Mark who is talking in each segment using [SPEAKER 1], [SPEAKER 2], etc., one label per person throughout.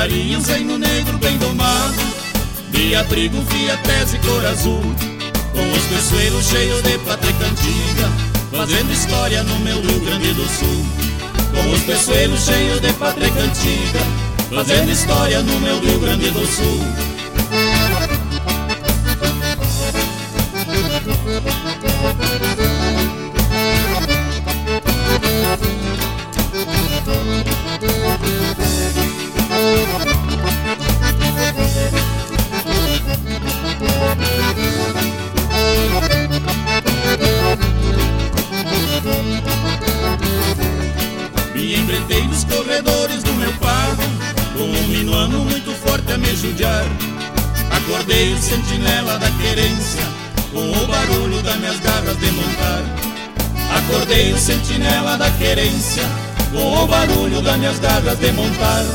[SPEAKER 1] Faria um zaino negro bem domado, de abrigo, via, tese e cor azul, com os peçoeiros cheios de patreca antiga, fazendo história no meu Rio Grande do Sul. Com os peçoeiros cheios de patreca antiga, fazendo história no meu Rio Grande do Sul. Me enfrentei nos corredores do meu pago, com um minuano muito forte a me judiar. Acordei o sentinela da querência, com o barulho das minhas garras de montar. Acordei o sentinela da querência, com o barulho das minhas garras de montar.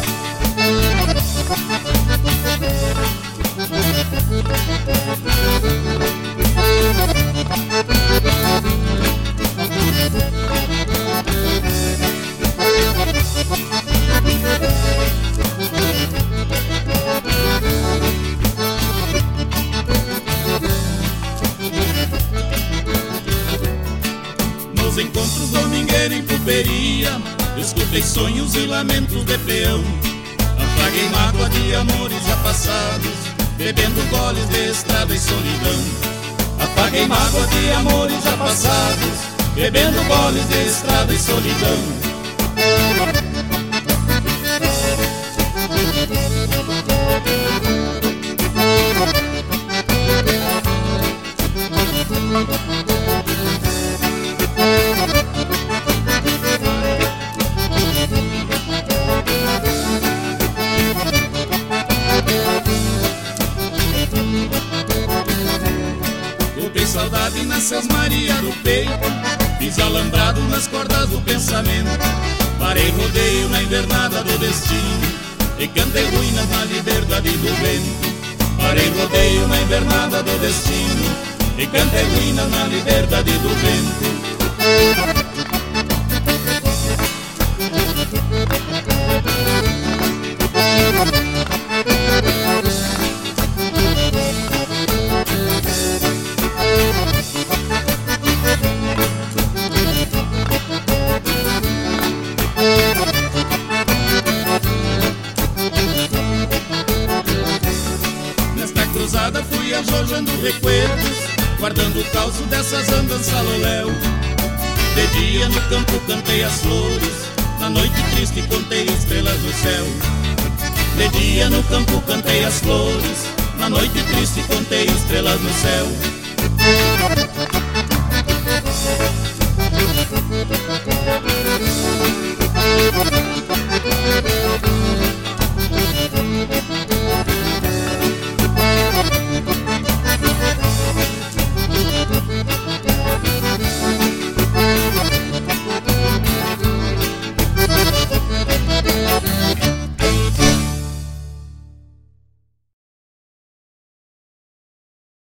[SPEAKER 1] Nos encontros domingueiros em pulperia, escutei sonhos e lamentos de peão. Apaguei mágoa de amores já passados, bebendo goles de estrada e solidão. Apaguei mágoa de amores já passados, bebendo goles de estrada e solidão. Coloquei saudade nessas Maria do peito, fiz alambrado nas cordas do pensamento. Parei rodeio na invernada do destino e cantei ruínas na liberdade do vento. Parei rodeio na invernada do destino e cantei ruínas na liberdade do vento. Nesta cruzada fui ajojando recuerdos, guardando o calço dessas andanças loléu. De dia no campo cantei as flores, na noite triste contei estrelas do céu. De dia no campo cantei as flores, na noite triste contei estrelas no céu.